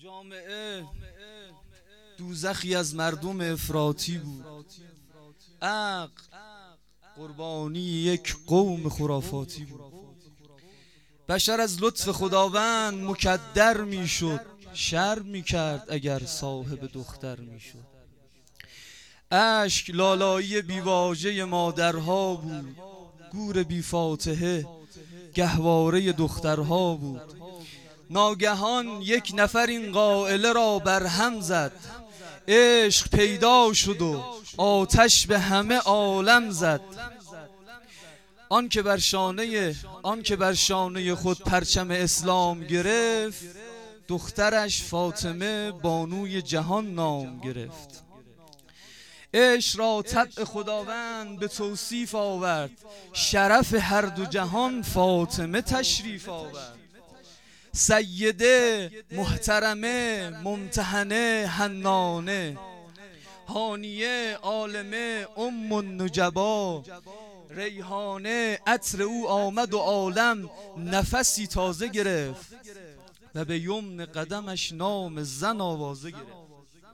جامعه دوزخی از مردم افراطی بود. عقل قربانی یک قوم خرافاتی بود. بشر از لطف خداوند مکدر میشد، شرم میکرد اگر صاحب دختر میشد. اشک لالایی بیواژه مادرها بود، گور بی فاتحه گهواره دخترها بود. ناگهان یک نفر این قائله را برهم زد، عشق پیدا شد و آتش به همه عالم زد. آن که بر شانه خود پرچم اسلام گرفت، دخترش فاطمه بانوی جهان نام گرفت. عشق را طبع خداوند به توصیف آورد، شرف هر دو جهان فاطمه تشریف آورد. سیده، محترمه، ممتحنه، حنانه، هانیه، عالمه، ام النجبا، ریحانه، عطر او آمد و عالم نفسی تازه گرفت و به یمن قدمش نام زن آوازه گرفت.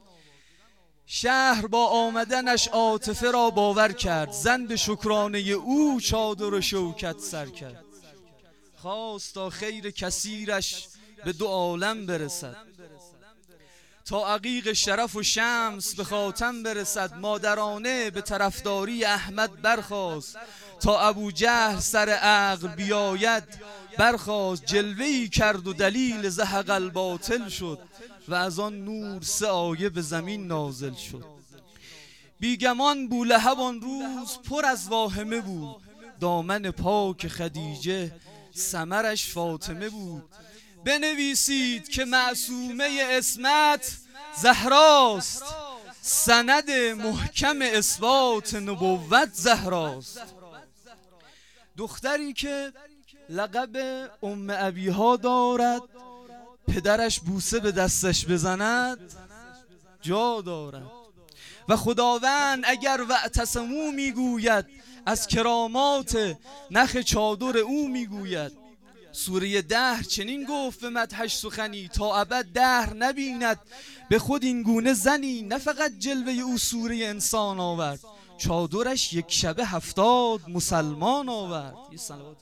شهر با آمدنش عاطفه را باور کرد، زن به شکرانه او چادر و شوکت سر کرد. خواست تا خیر کثیرش به دو عالم برسد، تا عقیق شرف و شمس به خاتم برسد. مادرانه به طرفداری احمد برخاست، تا ابوجهل سر عقل بیاید برخاست. جلوه‌ای کرد و دلیل زهق الباطل شد، و از آن نور 3 آیه به زمین نازل شد. بیگمان بولهب آن روز پر از واهمه بود، دامن پاک خدیجه ثمرش فاطمه بود. بنویسید که معصومه عصمت زهراست، سند محکم اثبات نبوت زهراست. دختری که لقب ام ابیها دارد، پدرش بوسه به دستش بزند جا دارد. و خداوند اگر واعتصموا میگوید، از کرامات نخ چادر او میگوید. سوره دهر چنین گفت به مدحش سخنی، تا ابد دهر نبیند به خود این گونه زنی. نه فقط جلوه او سوره انسان آورد، چادرش یک شبه 70 مسلمان آورد. یه صلوات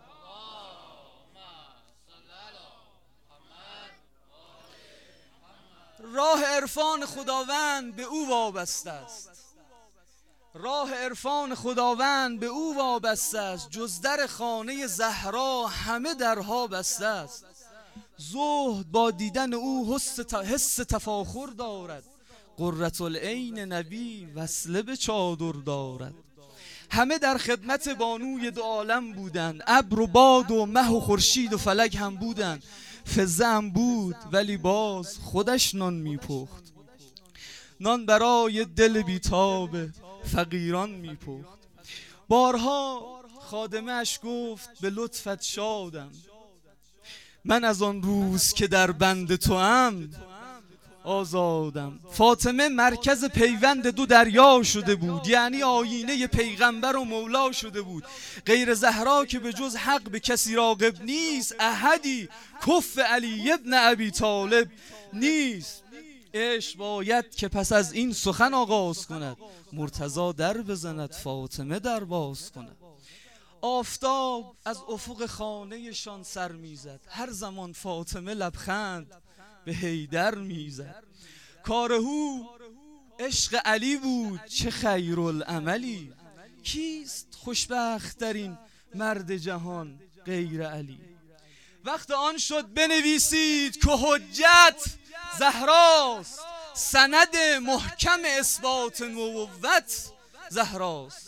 راه عرفان خداوند به او وابسته است، راه عرفان خداوند به او وابسته است. جز در خانه زهرا همه درها بسته است. زهد با دیدن او حس تفاخر دارد، قرة العین نبی وصله به چادر دارد. همه در خدمت بانوی دو عالم بودند، ابر و باد و مه و خورشید و فلک هم بودند. فزه هم بود ولی باز خودش نان میپخت، نان برای دل بیتاب فقیران میپخت. بارها خادمه اش گفت به لطفت شادم، من از آن روز که در بند توام آزادم. فاطمه مرکز پیوند دو دریا شده بود، یعنی آینه پیغمبر و مولا شده بود. غیر زهرا که به جز حق به کسی راغب نیست، احدی کف علی ابن ابی طالب نیست. عشق باید که پس از این سخن آغاز کند، مرتضی در بزند فاطمه در باز کند. آفتاب از افق خانه شان سر میزد، هر زمان فاطمه لبخند به حیدر میزد. کارهو عشق علی بود چه خیرالعملی، کیست خوشبخت ترین مرد جهان غیر علی. وقت آن شد بنویسید که حجت زهراست، سند محکم اثبات نبوت زهراست.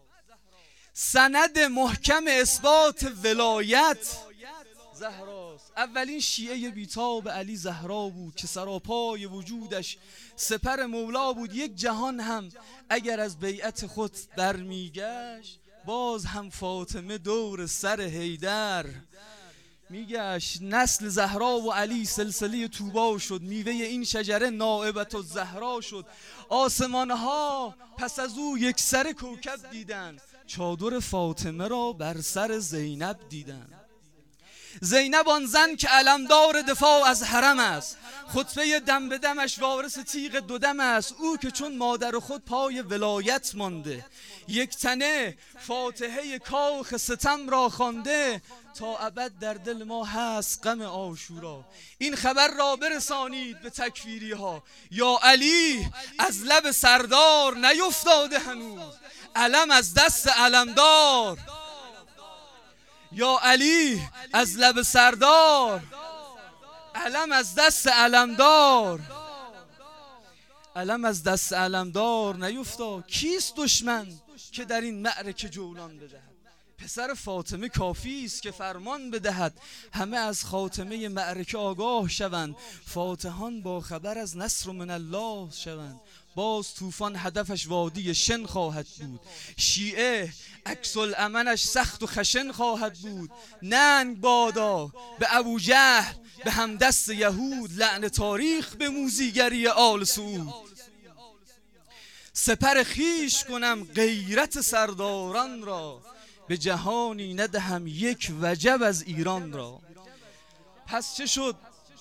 سند محکم اثبات ولایت زهراست. اولین شیعه بیتاب علی زهرا بود که سراپای وجودش سپر مولا بود. یک جهان هم اگر از بیعت خود برمیگشت، باز هم فاطمه دور سر حیدر میگشت. نسل زهرا و علی سلسله طوبی شد، میوه این شجره نائبت الزهرا شد. آسمانها پس از او یک سر کوکب دیدن، چادر فاطمه را بر سر زینب دیدن. زینب آن زن که علمدار دفاع از حرم است، خطبه دم به دمش وارث تیغ دودم است. او که چون مادر خود پای ولایت مانده، یک تنه فاتحه کاخ ستم را خوانده. تا ابد در دل ما هست غم عاشورا. این خبر را برسانید به تکفیری ها. یا علی از لب سردار نیفتاده هنوز، علم از دست علمدار. یا علی از لب سردار، علم از دست علمدار. علم از دست علمدار نیفتاد. کیست دشمن که در این معرکه جولان بدهد؟ پسر فاطمه کافی است که فرمان بدهد. همه از خاتمه معرکه آگاه شوند، فاتحان با خبر از نصر من الله شوند. باز طوفان هدفش وادی شن خواهد بود، شیعه عکس العملش سخت و خشن خواهد بود. ننگ بادا به ابوجهل به همدست یهود، لعن تاریخ به موذیگری آل سعود. سپر خیش کنم غیرت سرداران را، به جهانی ندهم یک وجب از ایران را. پس چه شد؟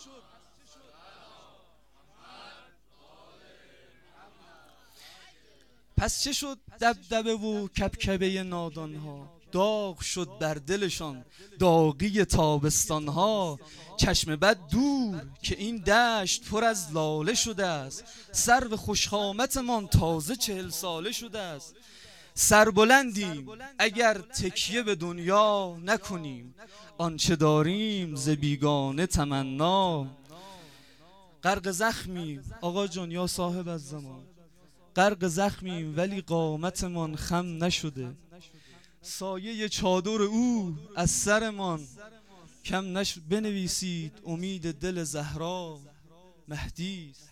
دبدبه و کبکبه نادان ها، داغ شد بر دلشان داغی تابستان ها. چشم بد دور که این دشت پر از لاله شده است، سرو خوشخامتمان تازه 40 ساله شده است. سربلندیم اگر تکیه به دنیا نکنیم، آنچه داریم ز بیگانه تمنا. غرق زخمیم آقا جان یا صاحب الزمان، غرق زخمیم ولی قامتمان خم نشده. سایه چادر او از سرمان کم نشد. بنویسید امید دل زهرا مهدی است،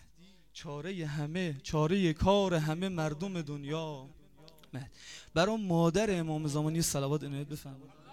چاره کار همه مردم دنیا. برای مادر امام زمانی صلوات عنایت بفرمایید.